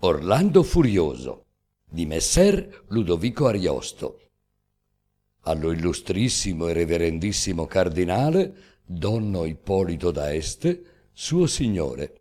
Orlando Furioso di Messer Ludovico Ariosto. Allo illustrissimo e reverendissimo cardinale Donno Ippolito da Este, suo signore.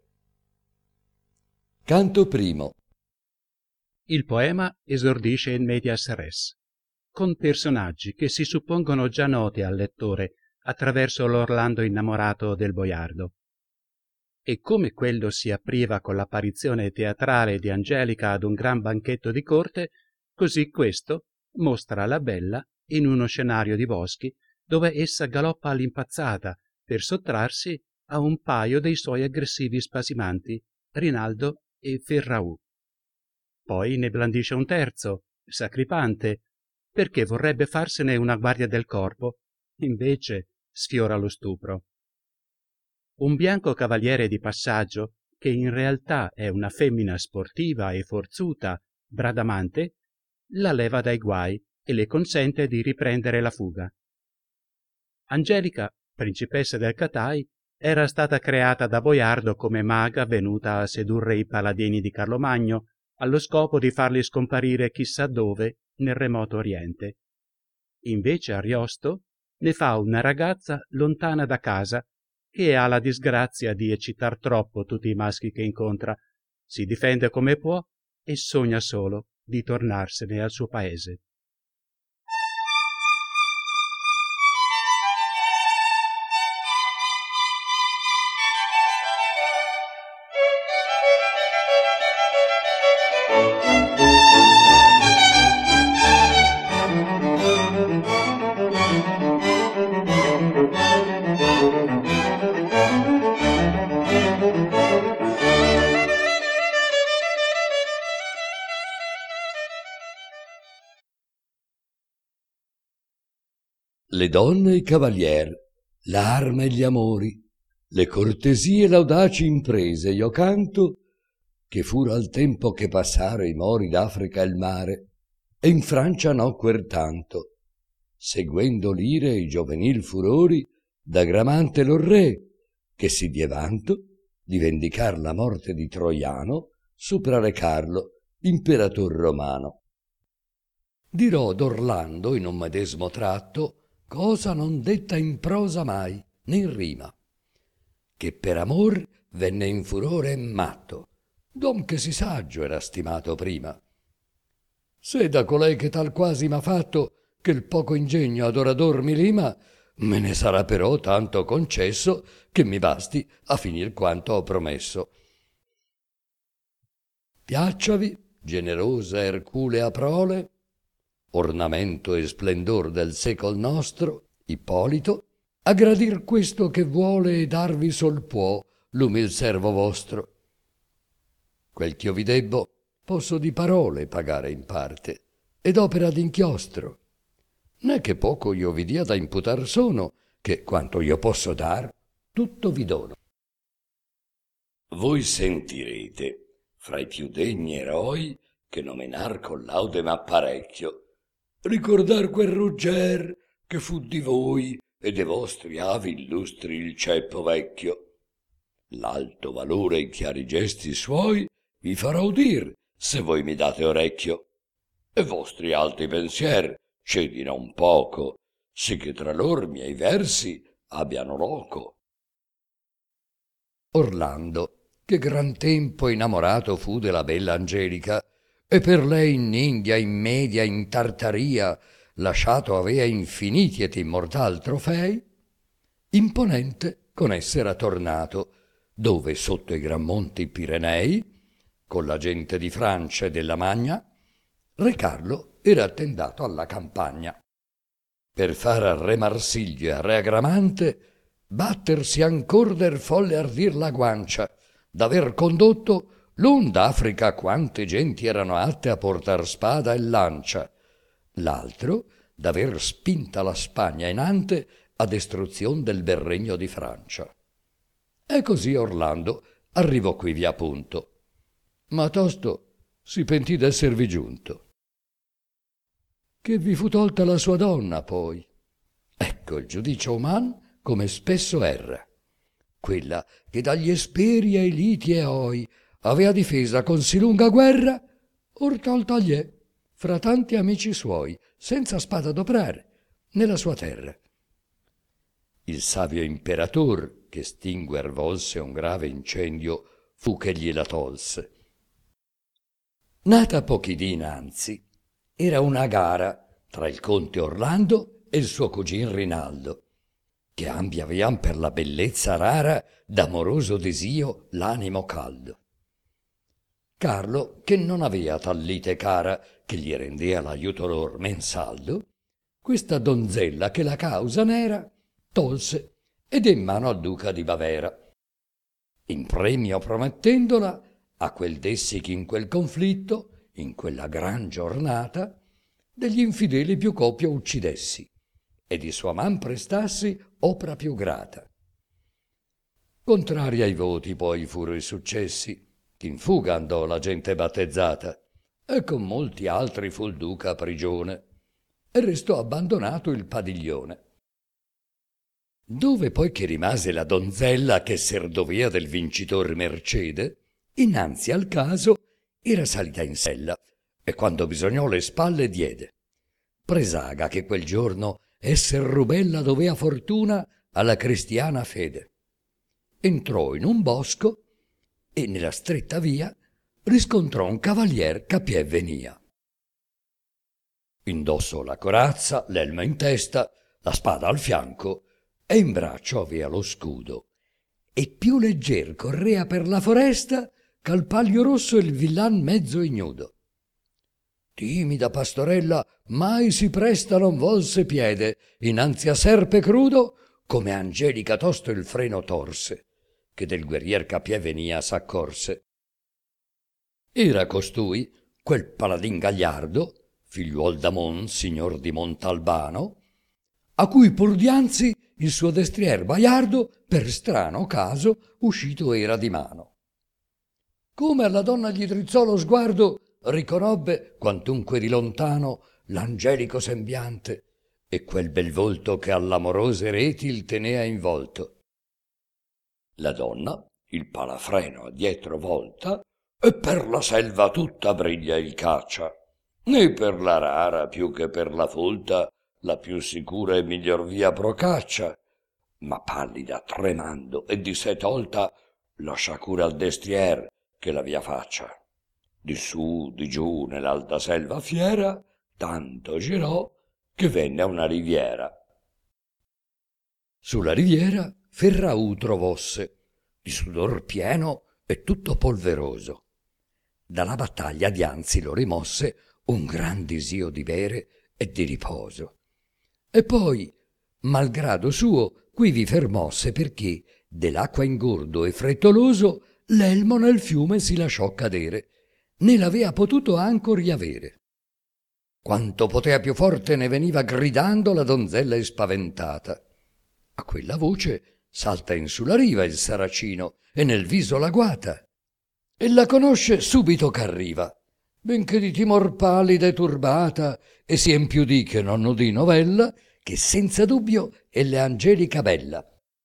Canto primo. Il poema esordisce in medias res, con personaggi che si suppongono già noti al lettore attraverso l'Orlando innamorato del boiardo. E come quello si apriva con l'apparizione teatrale di Angelica ad un gran banchetto di corte, così questo mostra la bella in uno scenario di boschi dove essa galoppa all'impazzata per sottrarsi a un paio dei suoi aggressivi spasimanti, Rinaldo e Ferraù. Poi ne blandisce un terzo, Sacripante, perché vorrebbe farsene una guardia del corpo, invece sfiora lo stupro. Un bianco cavaliere di passaggio, che in realtà è una femmina sportiva e forzuta, Bradamante, la leva dai guai e le consente di riprendere la fuga. Angelica, principessa del Catai, era stata creata da Boiardo come maga venuta a sedurre i paladini di Carlomagno allo scopo di farli scomparire chissà dove nel remoto Oriente. Invece Ariosto ne fa una ragazza lontana da casa che ha la disgrazia di eccitar troppo tutti i maschi che incontra, si difende come può e sogna solo di tornarsene al suo paese. Le donne e i cavalier, l'arma e gli amori, le cortesie e l'audaci imprese io canto, che furo al tempo che passaro i mori d'Africa e il mare, e in Francia nocquer tanto, seguendo l'ire e i giovenil furori da Gramante lo re, che si die vanto di vendicar la morte di Troiano sopra re Carlo, imperator romano. Dirò d'Orlando in un medesmo tratto cosa non detta in prosa mai, né in rima, che per amor venne in furore matto, d'uom che si saggio era stimato prima. Se da colei che tal quasi m'ha fatto, che il poco ingegno ad orador mi lima, me ne sarà però tanto concesso che mi basti a finir quanto ho promesso. Piacciavi, generosa Erculea prole, ornamento e splendor del secol nostro, Ippolito, a gradir questo che vuole e darvi sol può l'umil servo vostro. Quel ch'io vi debbo posso di parole pagare in parte, ed opera d'inchiostro. Né che poco io vi dia da imputar sono, che quanto io posso dar, tutto vi dono. Voi sentirete, fra i più degni eroi, che nomenar con laude m'apparecchio, ricordar quel Rugger che fu di voi e de vostri avi illustri il ceppo vecchio. L'alto valore e i chiari gesti suoi vi farò udir se voi mi date orecchio, e vostri alti pensier cedino un poco, sì che tra lor miei versi abbiano loco. Orlando, che gran tempo innamorato fu della bella Angelica, e per lei in India, in Media, in Tartaria lasciato avea infiniti et immortal trofei, imponente con essere tornato, dove sotto i gran monti Pirenei, con la gente di Francia e della Magna, re Carlo era attendato alla campagna. Per far a re Marsiglio e a re Agramante battersi ancor der folle ardir la guancia, d'aver condotto l'un d'Africa quante genti erano atte a portar spada e lancia, l'altro d'aver spinta la Spagna inante a destruzion del bel regno di Francia. E così Orlando arrivò quivi a punto, ma tosto si pentì d'esservi giunto. Che vi fu tolta la sua donna poi. Ecco il giudicio uman come spesso erra, quella che dagli esperi ai liti e oi avea difesa con sì lunga guerra, or tolta gli è, fra tanti amici suoi, senza spada adoprare, nella sua terra. Il savio imperator, che stinguer volse un grave incendio, fu che gliela tolse. Nata pochi dì innanzi, era una gara tra il conte Orlando e il suo cugin Rinaldo, che ambi avean per la bellezza rara d'amoroso desio l'animo caldo. Carlo, che non avea tal lite cara che gli rendea l'aiuto lor men saldo, questa donzella che la causa n'era tolse ed in mano al duca di Bavera, in premio promettendola a quel dessi che in quel conflitto, in quella gran giornata, degli infideli più copia uccidessi e di sua man prestassi opra più grata. Contrari ai voti poi furono i successi, che in fuga andò la gente battezzata, e con molti altri fu il duca a prigione, e restò abbandonato il padiglione. Dove poi che rimase la donzella che serdovea del vincitor mercede, innanzi al caso era salita in sella, e quando bisognò le spalle diede. Presaga che quel giorno esser rubella dovea fortuna alla cristiana fede. Entrò in un bosco e nella stretta via riscontrò un cavalier che a pie venia. Indosso la corazza, l'elmo in testa, la spada al fianco e in braccio avea lo scudo. E più legger correa per la foresta ch'al palio rosso il villan mezzo ignudo. Timida pastorella mai si presta non volse piede innanzi a serpe crudo, come Angelica tosto il freno torse, che del guerrier che a pie venia s'accorse. Era costui, quel paladin gagliardo, figliuol d'Amon, signor di Montalbano, a cui pur dianzi il suo destrier baiardo per strano caso uscito era di mano. Come alla donna gli drizzò lo sguardo, riconobbe, quantunque di lontano, l'angelico sembiante e quel bel volto che all'amorose reti il tenea involto. La donna, il palafreno dietro volta, e per la selva tutta briglia il caccia, né per la rara più che per la folta la più sicura e miglior via procaccia, ma pallida, tremando e di sé tolta, lascia cura al destrier che la via faccia. Di su, di giù, nell'alta selva fiera, tanto girò che venne a una riviera. Sulla riviera Ferraù trovosse, di sudor pieno e tutto polveroso. Dalla battaglia dianzi lo rimosse un gran disio di bere e di riposo. E poi, malgrado suo, quivi fermosse perché, dell'acqua ingordo e frettoloso, l'elmo nel fiume si lasciò cadere, né l'avea potuto ancor riavere. Quanto potea più forte ne veniva gridando la donzella spaventata. A quella voce salta in sulla riva il saracino e nel viso la guata, e la conosce subito ch'arriva, benché di timor pallida e turbata, e si empiudì che non udì novella, che senza dubbio è l'Angelica bella.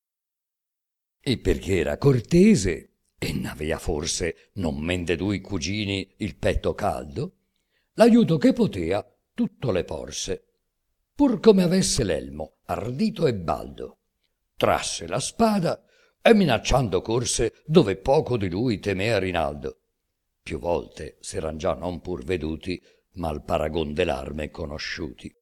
E perché era cortese, e n'avea forse non men de due cugini il petto caldo, l'aiuto che potea tutto le porse, pur come avesse l'elmo ardito e baldo. Trasse la spada e minacciando corse dove poco di lui temea Rinaldo. Più volte s'eran già non pur veduti, ma al paragon dell'arme conosciuti.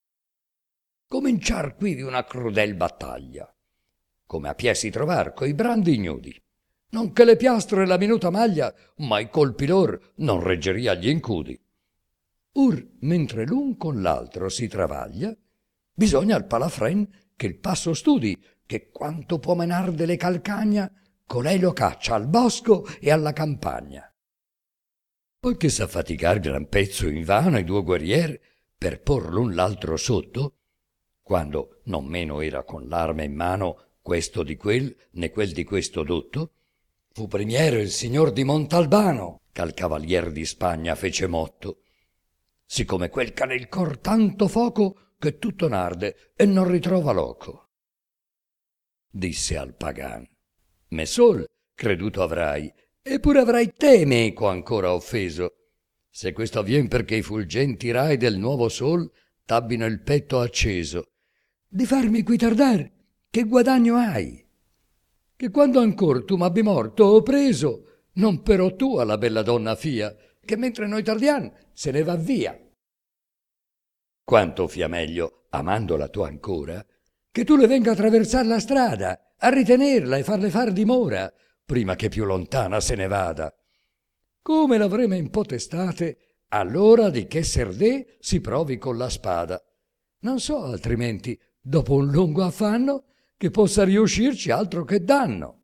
Cominciar quivi una crudel battaglia, come a pie si trovar coi brandi ignudi, non che le piastre e la minuta maglia, ma i colpi lor non reggeria gli incudi. Or, mentre l'un con l'altro si travaglia, bisogna al palafren che il passo studi, che quanto può menar delle calcagna, colei lo caccia al bosco e alla campagna. Poiché s'affaticar gran pezzo invano i due guerrier per por l'un l'altro sotto, quando non meno era con l'arma in mano questo di quel né quel di questo dotto, fu primiero il signor di Montalbano ch'al cavalier di Spagna fece motto, siccome quel c'ha nel cor tanto foco che tutto n'arde e non ritrova loco. Disse al pagan: me sol creduto avrai Eppure avrai te meco ancora offeso, se questo avvien perché i fulgenti rai del nuovo sol t'abbino il petto acceso. Di farmi qui tardar, che guadagno hai? Che quando ancor tu m'abbi morto o preso, non però tu alla bella donna fia, che mentre noi tardiam se ne va via. Quanto fia meglio, amandola tu ancora, che tu le venga a traversar la strada, a ritenerla e farle far dimora, prima che più lontana se ne vada. Come l'avremo in potestate, allora di che serdè si provi con la spada. Non so altrimenti, dopo un lungo affanno, che possa riuscirci altro che danno.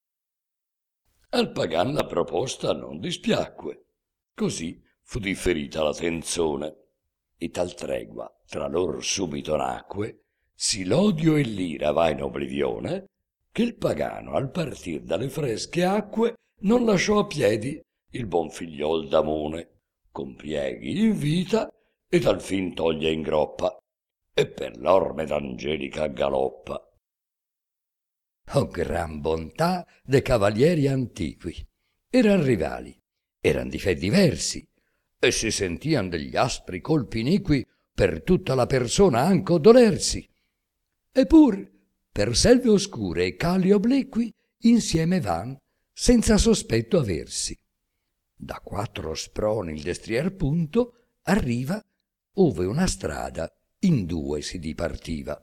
Al pagan la proposta non dispiacque. Così fu differita la tenzone, e tal tregua tra lor subito nacque, sì l'odio e l'ira va in oblivione, che il pagano al partir dalle fresche acque non lasciò a piedi il buon figliol d'Amone, con pieghi in vita ed al fin toglie in groppa, e per l'orme d'angelica galoppa. Oh gran bontà de cavalieri antiqui! Eran rivali, eran di fe diversi, e si sentian degli aspri colpi iniqui per tutta la persona anco dolersi. Eppur per selve oscure e cali obliqui insieme van, senza sospetto aversi. Da 4 sproni il destrier punto arriva ove una strada in 2 si dipartiva.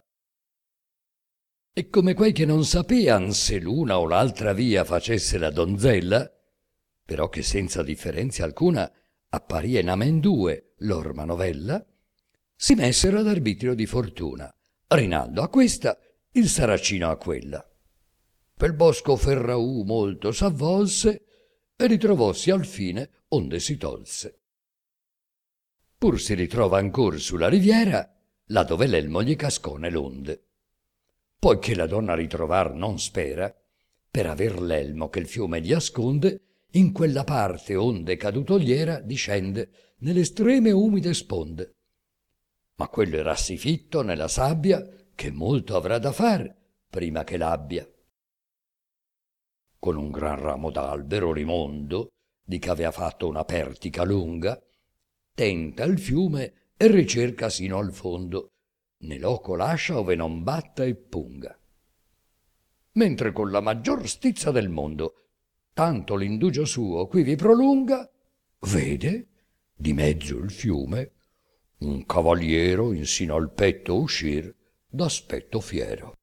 E come quei che non sapean se l'una o l'altra via facesse la donzella, però che senza differenzia alcuna apparia in amen 2 lor manovella, si messero ad arbitrio di fortuna, Rinaldo a questa, il Saracino a quella. Pel bosco Ferraù molto s'avvolse e ritrovossi al fine onde si tolse. Pur si ritrova ancor sulla riviera, là dove l'elmo gli cascò nell'onde. Poiché la donna ritrovar non spera, per aver l'elmo che il fiume gli asconde, in quella parte onde caduto gli era discende nelle estreme umide sponde. Ma quello era sì fitto nella sabbia che molto avrà da far prima che l'abbia. Con un gran ramo d'albero rimondo, di che avea fatto una pertica lunga, tenta il fiume e ricerca sino al fondo, né loco lascia ove non batta e punga. Mentre con la maggior stizza del mondo tanto l'indugio suo quivi prolunga, vede di mezzo il fiume un cavaliero insino al petto uscir d'aspetto fiero.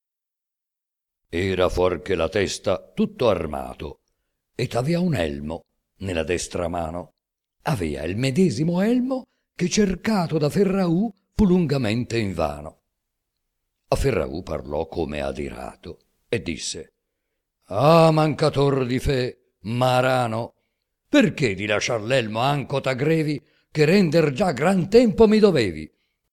Era fuor che la testa tutto armato, ed avea un elmo nella destra mano. Avea il medesimo elmo che cercato da Ferraù fu lungamente invano. A Ferraù parlò come adirato e disse: «Ah, mancator di fe, marano, perché di lasciar l'elmo anco t'aggrevi, che render già gran tempo mi dovevi?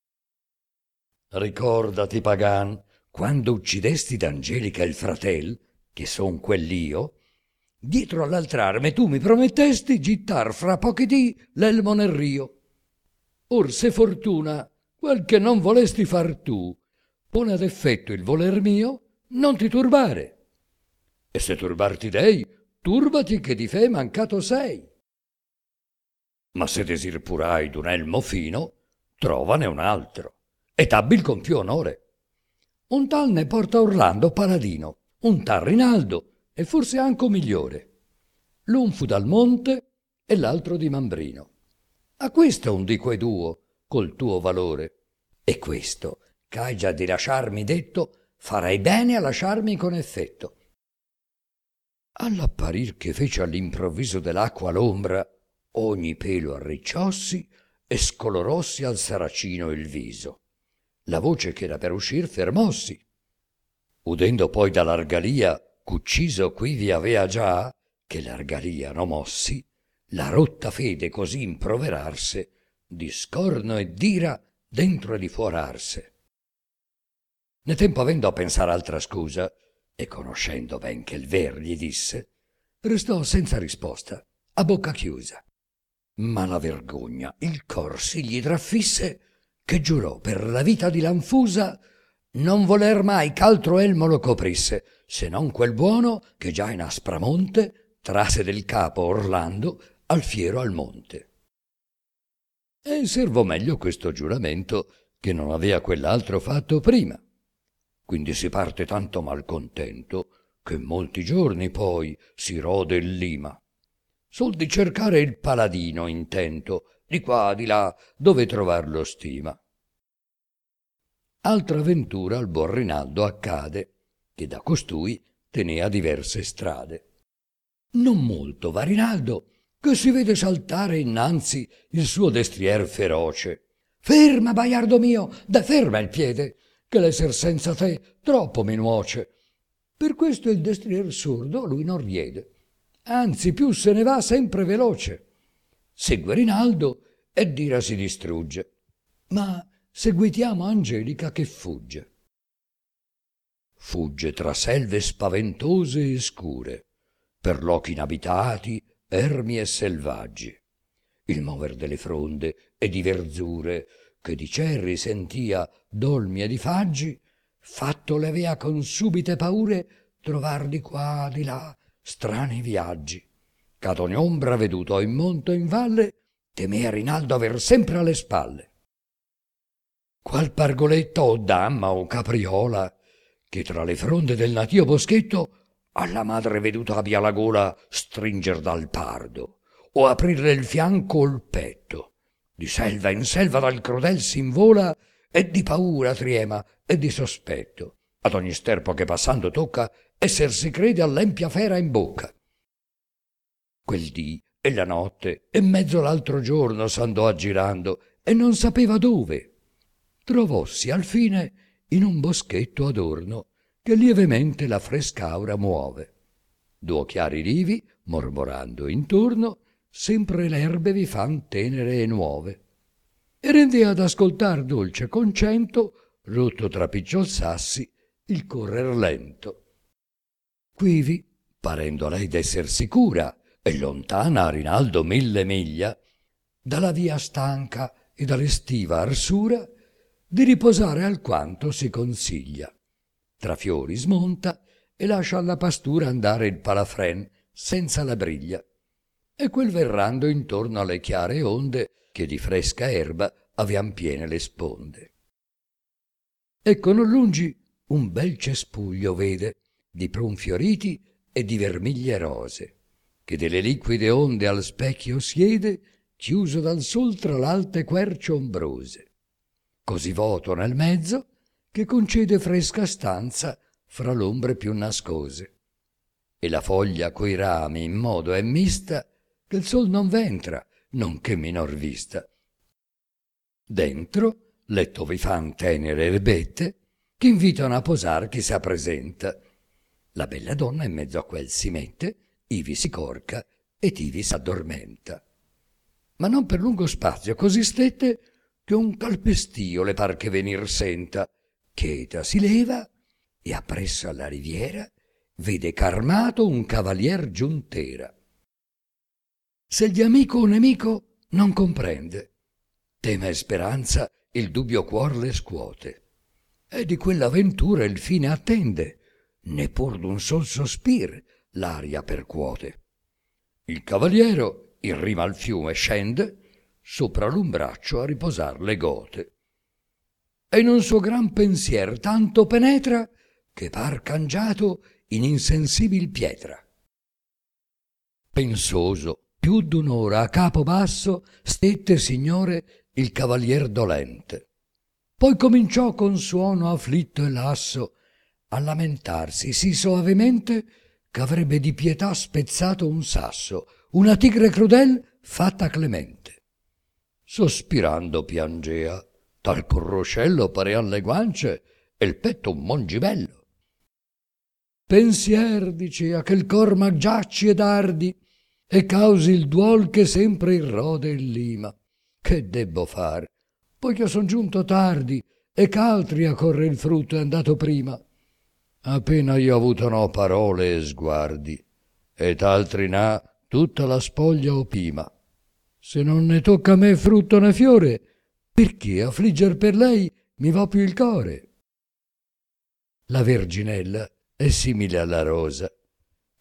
Ricordati, pagan, quando uccidesti d'Angelica il fratel, che son quell'io, dietro all'altrarme tu mi promettesti gittar fra pochi dì l'elmo nel rio. Or se fortuna, quel che non volesti far tu, pone ad effetto il voler mio, non ti turbare. E se turbarti dei, turbati che di fe mancato sei. Ma se desir purai d'un elmo fino, trovane un altro, et abbil con più onore. Un tal ne porta Orlando paladino, un tal Rinaldo, e forse anco migliore. L'un fu dal monte e l'altro di Mambrino. A questo un di quei duo, col tuo valore. E questo, c'hai già di lasciarmi detto, farai bene a lasciarmi con effetto. All'apparir che fece all'improvviso dell'acqua l'ombra, ogni pelo arricciossi e scolorossi al Saracino il viso. La voce che era per uscir fermossi. Udendo poi dall'argalia qu'ucciso quivi avea già, che l'argalia no mossi, la rotta fede così improverarse, di scorno e d'ira dentro e di fuorarse. Ne tempo avendo a pensar altra scusa, e conoscendo ben che il ver gli disse, restò senza risposta, a bocca chiusa. Ma la vergogna il cor si gli traffisse, che giurò per la vita di Lanfusa non voler mai ch'altro elmo lo coprisse, se non quel buono che già in Aspramonte trase del capo Orlando al fiero al monte. E servò meglio questo giuramento che non avea quell'altro fatto prima. Quindi si parte tanto malcontento che molti giorni poi si rode il lima. Sol di cercare il paladino intento, di qua di là, dove trovar lo stima. Altra avventura al buon Rinaldo accade, che da costui tenea diverse strade. Non molto va Rinaldo, che si vede saltare innanzi il suo destrier feroce. Ferma, baiardo mio, da ferma il piede, che l'esser senza te troppo mi nuoce. Per questo il destrier sordo lui non riede, anzi più se ne va sempre veloce. Segue Rinaldo e d'ira si distrugge, ma seguitiamo Angelica che fugge. Fugge tra selve spaventose e scure, per lochi inabitati, ermi e selvaggi. Il mover delle fronde e di verzure, che di cerri sentia dolmi e di faggi, fatto le avea con subite paure trovar di qua di là strani viaggi. C'ad ogni ombra veduto in monto e in valle, temea Rinaldo aver sempre alle spalle. Qual pargoletta o damma o capriola, che tra le fronde del natio boschetto alla madre veduta abbia la gola stringer dal pardo, o aprirle il fianco o il petto. Di selva in selva dal crudel s'invola, e di paura triema e di sospetto. Ad ogni sterpo che passando tocca, esser si crede all'empia fera in bocca. Quel dì e la notte e mezzo l'altro giorno s'andò aggirando e non sapeva dove. Trovossi al fine in un boschetto adorno che lievemente la frescaura muove. Duo chiari rivi, mormorando intorno, sempre l'erbe vi fan tenere e nuove. E rendea ad ascoltar dolce concento, rotto tra picciol sassi, il correr lento. Quivi, parendo lei d'esser sicura, e lontana a Rinaldo 1000 miglia, dalla via stanca e dall'estiva arsura, di riposare alquanto si consiglia. Tra fiori smonta e lascia alla pastura andare il palafren senza la briglia, e quel verrando intorno alle chiare onde che di fresca erba avean piene le sponde. Ecco non lungi un bel cespuglio vede di prun fioriti e di vermiglie rose, che delle liquide onde al specchio siede, chiuso dal sol tra l'alte querce ombrose, così voto nel mezzo che concede fresca stanza fra l'ombre più nascose, e la foglia coi rami in modo è mista che il sol non v'entra, nonché minor vista. Dentro letto vi fan tenere erbette che invitano a posar chi s'appresenta. La bella donna in mezzo a quel si mette, ivi si corca ed ivi s'addormenta. Ma non per lungo spazio così stette che un calpestio le par che venir senta, cheta si leva e appresso alla riviera vede c'armato un cavalier giuntera. Se gli amico o nemico non comprende, tema e speranza il dubbio cuor le scuote, e di quell'avventura il fine attende, neppur d'un sol sospir l'aria percuote. Il cavaliero in rima al fiume scende, sopra l'umbraccio a riposar le gote, e in un suo gran pensier tanto penetra che par cangiato in insensibil pietra. Pensoso più d'un'ora a capo basso stette, signore, il cavalier dolente. Poi cominciò con suono afflitto e lasso a lamentarsi sì soavemente ch'avrebbe di pietà spezzato un sasso, una tigre crudel fatta clemente. Sospirando piangea, tal corroscello parean le guance e il petto un mongibello. Pensier, dicea, che il cor m'aggiacci ed ardi e causi il duol che sempre irrode il lima. Che debbo far? Poiché son giunto tardi e ch'altri a corre il frutto è andato prima. Appena io avuto no parole e sguardi, ed altri n'ha tutta la spoglia opima. Se non ne tocca a me frutto né fiore, perché affligger per lei mi va più il core? La verginella è simile alla rosa,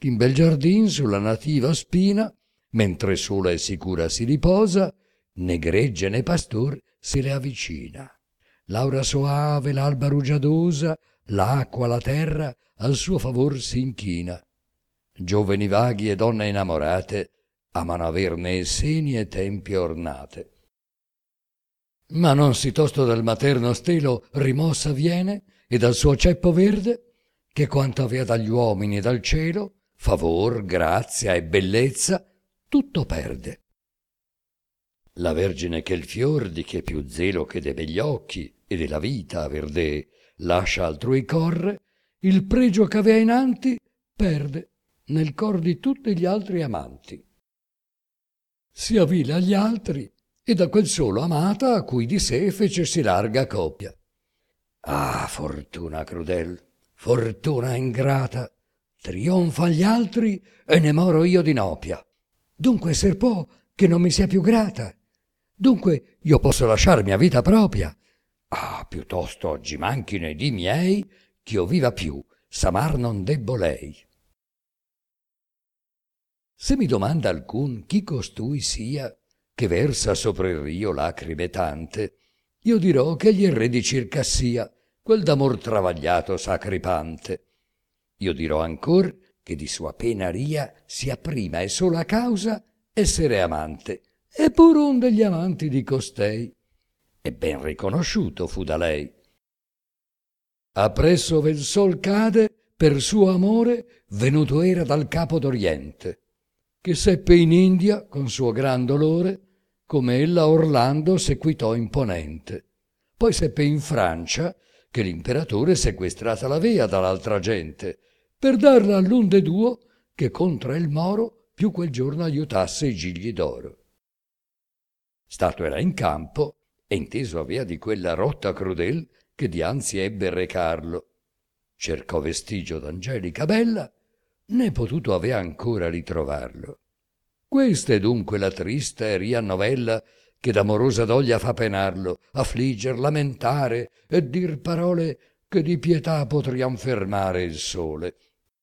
in bel giardin sulla nativa spina, mentre sola e sicura si riposa, né gregge né pastor se le avvicina. L'aura soave, l'alba rugiadosa, l'acqua, la terra, al suo favor si inchina. Giovani vaghi e donne innamorate amano averne seni e tempie ornate. Ma non si tosto dal materno stelo rimossa viene e dal suo ceppo verde, che quanto avea dagli uomini e dal cielo, favor, grazia e bellezza, tutto perde. La Vergine che il fior di che più zelo che de begli occhi e della vita verde lascia altrui corre, il pregio ch'avea inanti perde nel cor di tutti gli altri amanti. Si avvila agli altri e da quel solo amata a cui di sé fecesi larga copia. Ah, fortuna crudel, fortuna ingrata, trionfa agli altri e ne moro io di nopia. Dunque ser può che non mi sia più grata. Dunque io posso lasciar mia vita propria. Ah, piuttosto oggi manchino i dì miei, ch'io viva più, s'amar non debbo lei. Se mi domanda alcun chi costui sia, che versa sopra il rio lacrime tante, io dirò che egli è re di Circassia, quel d'amor travagliato sacripante. Io dirò ancor che di sua pena ria sia prima e sola causa essere amante, e pur un degli amanti di costei, e ben riconosciuto fu da lei. Appresso ove il sol cade, per suo amore venuto era dal capo d'Oriente, che seppe in India con suo gran dolore come ella Orlando sequitò imponente. Poi seppe in Francia che l'imperatore sequestrata l'avea dall'altra gente, per darla all'un de duo che contra il Moro più quel giorno aiutasse i gigli d'oro. Stato era in campo e inteso avea di quella rotta crudel che dianzi ebbe recarlo. Cercò vestigio d'Angelica bella, né potuto avea ancora ritrovarlo. Questa è dunque la trista e ria novella che d'amorosa doglia fa penarlo, affligger, lamentare e dir parole che di pietà potrian fermare il sole.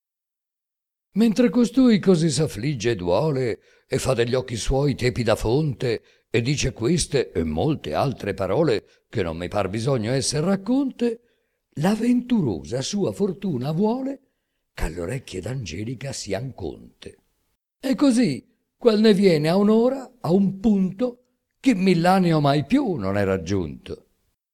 Mentre costui così s'affligge e duole e fa degli occhi suoi tepida fonte e dice queste e molte altre parole che non mi par bisogno esser racconte, la venturosa sua fortuna vuole ch'all' orecchie d'Angelica sian conte. E così qual ne viene a un'ora, a un punto, che mill'anni o mai più non è raggiunto.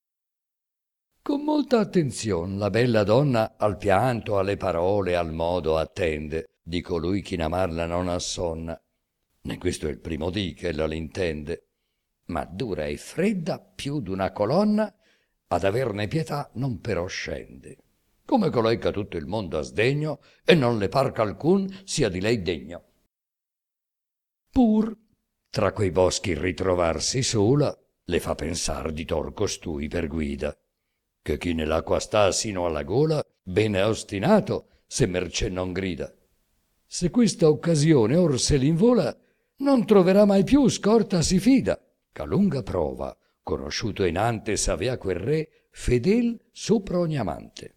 Con molta attenzion la bella donna al pianto, alle parole, al modo attende di colui che in amarla non assonna. Né questo è il primo dì che ella l'intende, ma dura e fredda più d'una colonna, ad averne pietà non però scende. Come colei che tutto il mondo ha sdegno e non le par ch'alcun sia di lei degno. Pur tra quei boschi ritrovarsi sola le fa pensar di tor costui per guida, che chi nell'acqua sta sino alla gola bene ostinato se mercé non grida. Se questa occasione or se l'invola non troverà mai più scorta si fida, ch'a lunga prova conosciuto inante s'avea quel re fedel sopra ogni amante.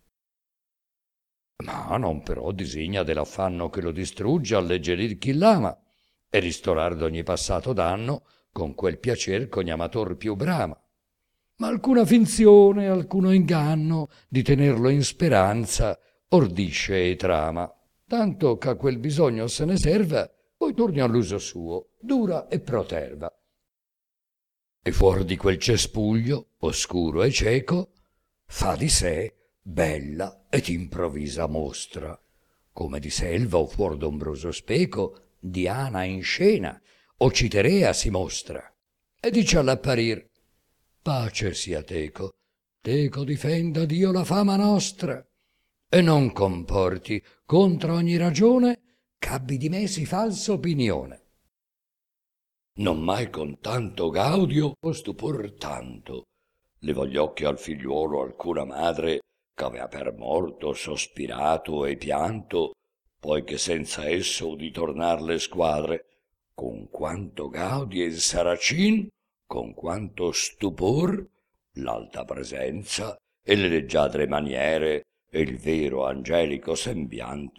Ma non però disegna dell'affanno che lo distrugge alleggerir chi l'ama e ristorar d'ogni passato danno con quel piacer ch'ogni amator più brama. Ma alcuna finzione, alcuno inganno di tenerlo in speranza ordisce e trama, tanto ch'a quel bisogno se ne serva, poi torni all'uso suo, dura e proterva. E fuor di quel cespuglio, oscuro e cieco, fa di sé bella ed improvvisa mostra, come di selva o fuor d'ombroso speco, Diana in scena o Citerea si mostra, e dice all'apparir: pace sia teco, teco difenda Dio la fama nostra, e non comporti contra ogni ragione ch'abbi di me sì falsa opinione. Non mai con tanto gaudio o stupor tanto levò gli occhi al figliuolo alcuna madre ch'avea per morto sospirato e pianto, poi che senza esso udì tornar le squadre, con quanto gaudi il saracin, con quanto stupor, l'alta presenza e le leggiadre maniere e il vero angelico sembiante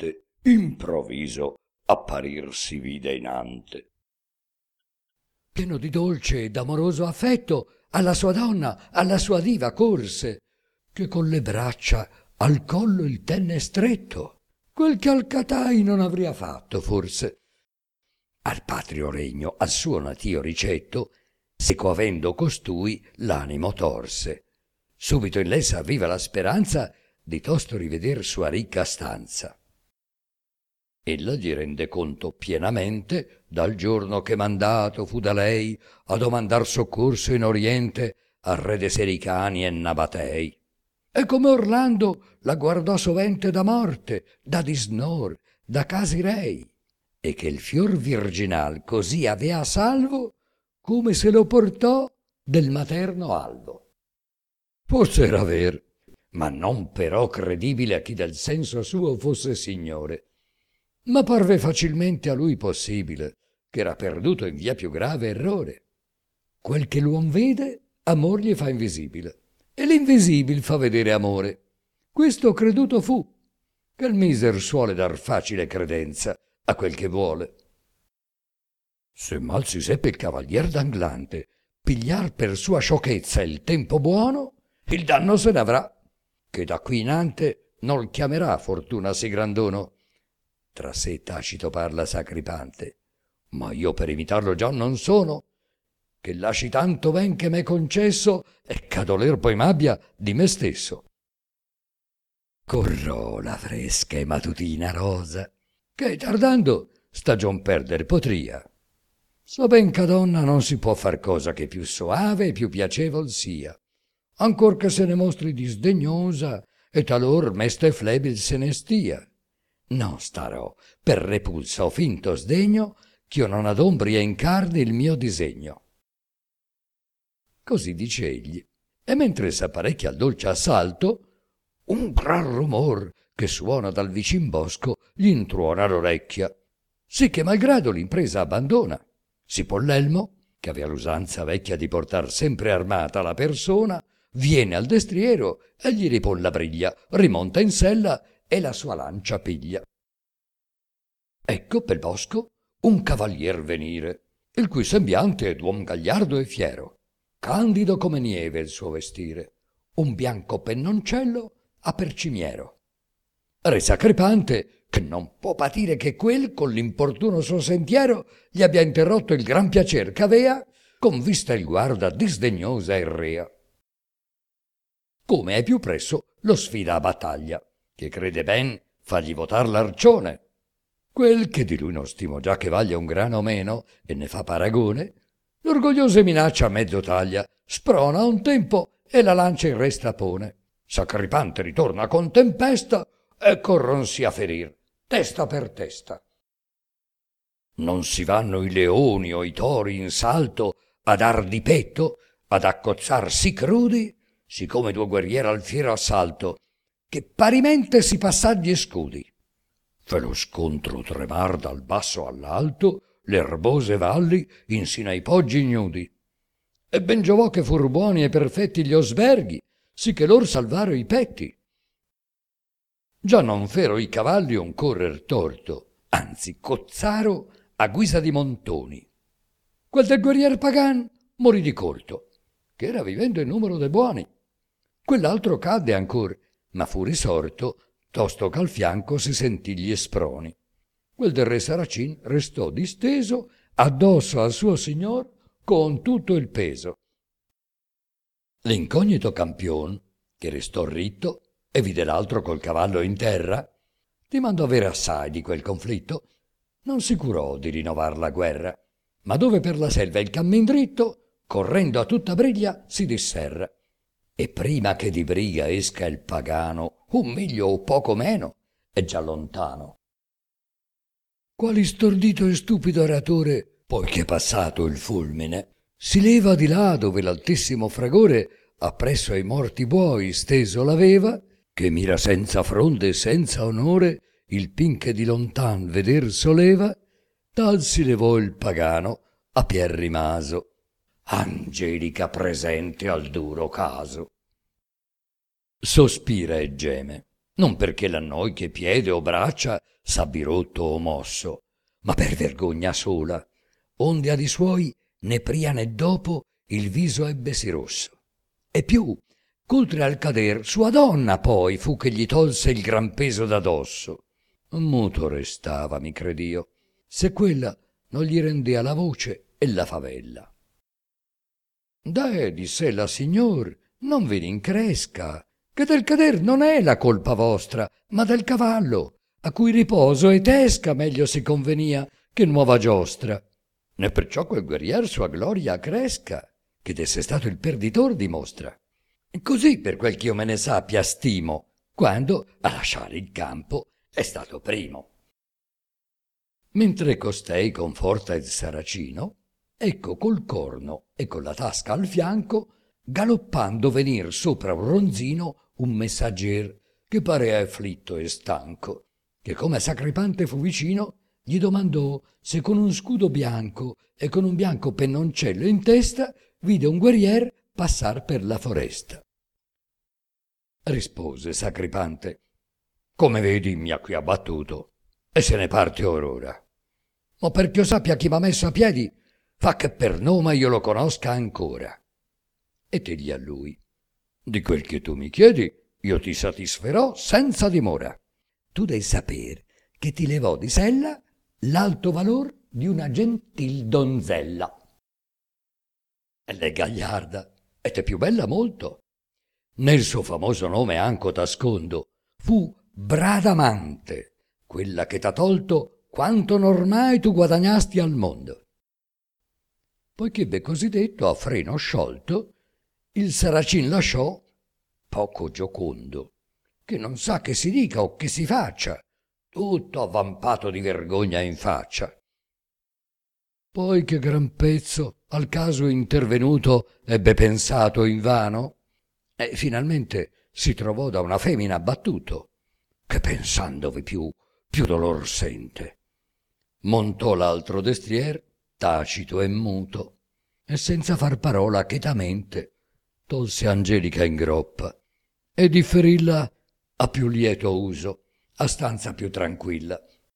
improvviso apparir si vide inante. Pieno di dolce ed amoroso affetto, alla sua donna, alla sua diva corse, che con le braccia al collo il tenne stretto, quel che al Catai non avria fatto forse. Al patrio regno, al suo natio ricetto, seco avendo costui l'animo torse. Subito in lei s'avviva la speranza di tosto riveder sua ricca stanza. Ella gli rende conto pienamente dal giorno che mandato fu da lei a domandar soccorso in oriente al re de Sericani e Nabatei. E come Orlando la guardò sovente da morte, da disnor, da casi rei, e che il fior virginal così avea salvo come se lo portò del materno albo. Forse era ver, ma non però credibile a chi del senso suo fosse signore. Ma parve facilmente a lui possibile, che era perduto in via più grave errore. Quel che l'uom vede, amor gli fa invisibile, e l'invisibil fa vedere amore. Questo creduto fu, che il miser suole dar facile credenza a quel che vuole. Se mal si seppe il cavalier d'Anglante pigliar per sua sciocchezza il tempo buono, il danno se n'avrà, che da qui inante non chiamerà fortuna sì grandono. Tra sé tacito parla Sacripante, ma io per imitarlo già non sono, che lasci tanto ben che m'è concesso e c'adoler poi m'abbia di me stesso. Corrò la fresca e matutina rosa, che tardando stagion perder potria. So ben che donna non si può far cosa che più soave e più piacevol sia, ancor che se ne mostri disdegnosa e talor mesta e flebil se ne stia. Non starò per repulsa o finto sdegno ch'io non adombri e incarni il mio disegno. Così dice egli, e mentre s'apparecchia al dolce assalto, un gran rumor che suona dal vicin bosco gli intruona l'orecchia, sì che malgrado l'impresa abbandona, si pon l'elmo, che avea l'usanza vecchia di portar sempre armata la persona, viene al destriero e gli ripon la briglia, rimonta in sella e la sua lancia piglia. Ecco pel bosco un cavalier venire, il cui sembiante è d'uom gagliardo e fiero, candido come nieve il suo vestire, un bianco pennoncello a percimiero. Re Sacripante, che non può patire che quel con l'importuno suo sentiero gli abbia interrotto il gran piacer ch'avea, con vista il guarda disdegnosa e rea. Come è più presso lo sfida a battaglia, che crede ben fagli votar l'arcione. Quel che di lui non stimo già che vaglia un grano meno e ne fa paragone, l'orgogliosa minaccia a mezzo taglia, sprona a un tempo e la lancia in resta pone. Sacripante ritorna con tempesta e corronsi a ferir, testa per testa. Non si vanno i leoni o i tori in salto a dar di petto, ad accozzar sì crudi, siccome due guerrieri al fiero assalto, che parimente si passar gli scudi. Fe lo scontro tremar dal basso all'alto, le erbose valli insino ai poggi ignudi. E ben giovò che fur buoni e perfetti gli osberghi, sì che lor salvaro i petti. Già non fero i cavalli un correr torto, anzi cozzaro a guisa di montoni. Quel del guerrier pagan morì di corto, che era vivendo in numero de buoni. Quell'altro cadde ancor, ma fu risorto, tosto che al fianco si sentì gli sproni. Quel del re Saracin restò disteso addosso al suo signor con tutto il peso. L'incognito campion, che restò ritto e vide l'altro col cavallo in terra, dimandò avere assai di quel conflitto, non si curò di rinnovar la guerra, ma dove per la selva il cammin dritto, correndo a tutta briglia, si disserra. E prima che di briga esca il pagano, un miglio o poco meno, è già lontano. Quali stordito e stupido oratore, poiché passato il fulmine, si leva di là dove l'altissimo fragore appresso ai morti buoi steso l'aveva, che mira senza fronde e senza onore il pin che di lontan veder soleva, tal si levò il pagano a pier rimaso, Angelica presente al duro caso. Sospira e geme, non perché la noi che piede o braccia s'abbi rotto o mosso, ma per vergogna sola, onde a di suoi né pria né dopo il viso ebbesi rosso. E più, c'oltre al cader, sua donna poi fu che gli tolse il gran peso da dosso. Muto restava, mi credio, se quella non gli rendea la voce e la favella. Deh, diss'ella, signor, non vi rincresca, che del cader non è la colpa vostra, ma del cavallo, a cui riposo e tesca meglio si convenia che nuova giostra. Ne perciò quel guerrier sua gloria cresca, che d'esse stato il perditor dimostra. Così, per quel ch'io me ne sappia, stimo, quando a lasciare il campo è stato primo. Mentre costei conforta il saracino, ecco col corno e con la tasca al fianco, galoppando venir sopra un ronzino un messagger che parea afflitto e stanco, che come Sacripante fu vicino, gli domandò se con un scudo bianco e con un bianco pennoncello in testa vide un guerrier passar per la foresta. Rispose Sacripante: come vedi mi ha qui abbattuto e se ne parte or ora. Ma perché io sappia chi m'ha messo a piedi, fa che per nome io lo conosca ancora. E tegli a lui: di quel che tu mi chiedi io ti satisferò senza dimora. Tu devi saper che ti levò di sella l'alto valor di una gentil donzella. E lei gagliarda e te più bella molto. Nel suo famoso nome anco t'ascondo, fu Bradamante, quella che t'ha tolto quanto ormai tu guadagnasti al mondo. Poiché ebbe così detto, a freno sciolto, il saracin lasciò, poco giocondo, che non sa che si dica o che si faccia, tutto avvampato di vergogna in faccia. Poi che gran pezzo al caso intervenuto ebbe pensato invano, e finalmente si trovò da una femmina abbattuto, che pensandovi più dolor sente. Montò l'altro destrier, tacito e muto, e senza far parola chetamente tolse Angelica in groppa e differilla a più lieto uso, a stanza più tranquilla.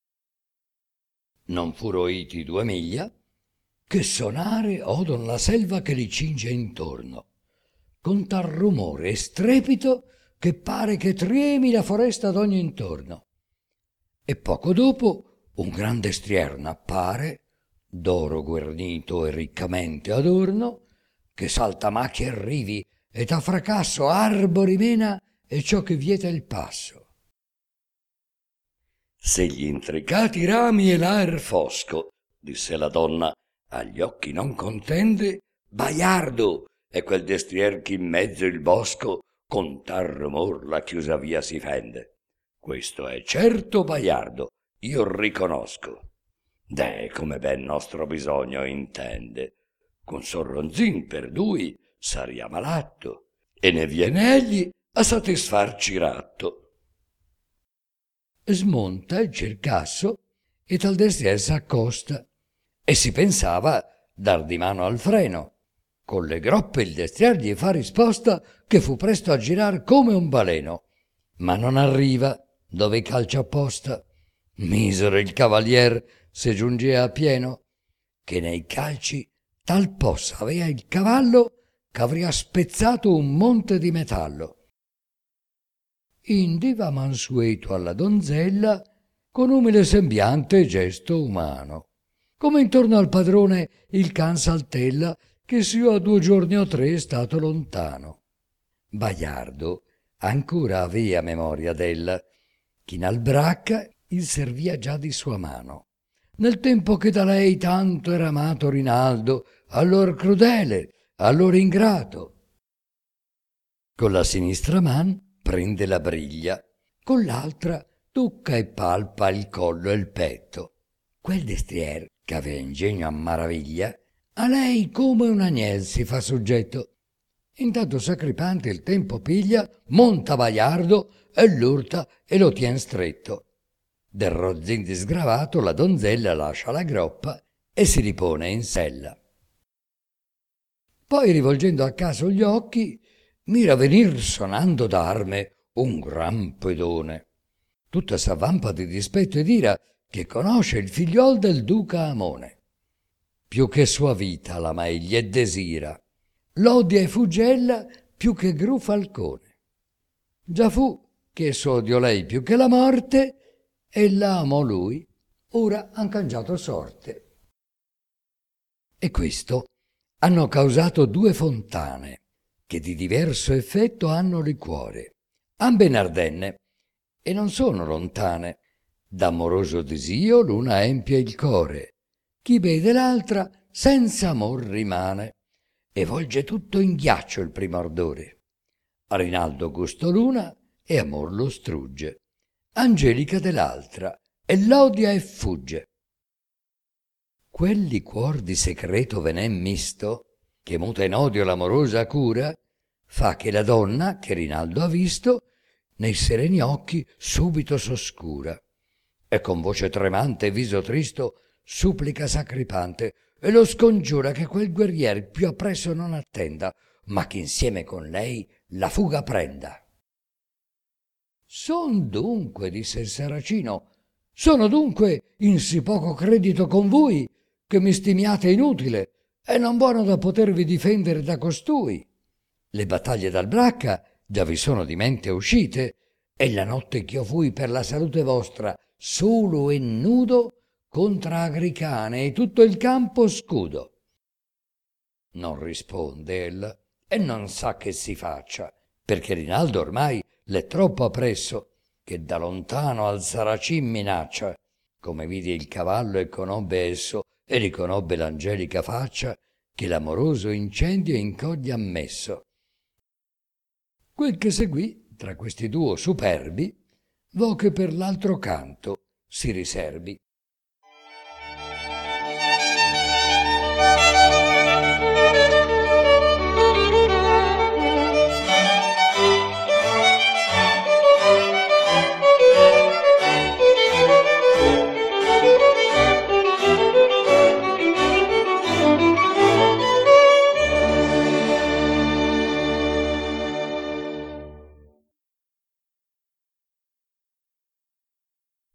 Non furo iti 2 miglia, che sonare odon la selva che li cinge intorno, con tal rumore e strepito che pare che tremi la foresta d'ogni intorno. E poco dopo un gran destrier n'appare, d'oro guernito e riccamente adorno, che salta macchie e rivi ed a fracasso arbori mena e ciò che vieta il passo. Se gli intricati rami e l'aer fosco, disse la donna, agli occhi non contende, baiardo è quel destrier che in mezzo il bosco con tal rumor la chiusa via si fende. Questo è certo baiardo, io riconosco. Deh, come ben nostro bisogno intende. Con sorronzin per lui saria malatto, e ne viene egli a satisfarci ratto. Smonta il cercasso e tal destrier s'accosta, e si pensava dar di mano al freno. Con le groppe il destrier gli fa risposta che fu presto a girar come un baleno, ma non arriva dove calcia apposta. Misero il cavalier se giungea a pieno, che nei calci tal possa avea il cavallo ch'avria spezzato un monte di metallo. Indi va mansueto alla donzella con umile sembiante e gesto umano, come intorno al padrone il can saltella che s'io a 2 giorni o 3 è stato lontano. Baiardo ancora avea memoria della, chin al bracca il servia già di sua mano, nel tempo che da lei tanto era amato Rinaldo, allor crudele, allor ingrato. Con la sinistra man prende la briglia, con l'altra tocca e palpa il collo e il petto. Quel destrier, che avea ingegno a maraviglia, a lei come un agnel si fa soggetto. Intanto Sacripante il tempo piglia, monta baiardo e l'urta e lo tien stretto. Del rozzin disgravato la donzella lascia la groppa e si ripone in sella. Poi, rivolgendo a caso gli occhi, mira venir sonando d'arme un gran pedone. Tutta s'avvampa di dispetto ed ira che conosce il figliol del duca Amone. Più che sua vita la meglie desira, l'odia e fuggella più che gru falcone. Già fu che s'odio lei più che la morte, e l'amo lui, ora han cangiato sorte. E questo hanno causato due fontane, che di diverso effetto hanno liquore, ambe in Ardenne, e non sono lontane. D'amoroso desio l'una empie il core, chi vede l'altra senza amor rimane, e volge tutto in ghiaccio il primo ardore. A Rinaldo gusto l'una e amor lo strugge, Angelica dell'altra e l'odia e fugge. Quel liquor di secreto venen misto, che muta in odio l'amorosa cura, fa che la donna, che Rinaldo ha visto, nei sereni occhi subito s'oscura, e con voce tremante e viso tristo supplica sacripante, e lo scongiura che quel guerrier più appresso non attenda, ma che insieme con lei la fuga prenda. Son dunque, disse il Saracino, sono dunque in sì poco credito con voi, che mi stimiate inutile e non buono da potervi difendere da costui. Le battaglie dal Bracca già vi sono di mente uscite, e la notte ch'io fui per la salute vostra solo e nudo contra Agricane e tutto il campo scudo. Non risponde ella e non sa che si faccia, perché Rinaldo ormai l'è troppo appresso, che da lontano al Saracin minaccia. Come vide il cavallo e conobbe esso, e riconobbe l'angelica faccia, che l'amoroso incendio in cogli ha messo. Quel che seguì tra questi duo superbi, vo che per l'altro canto si riserbi.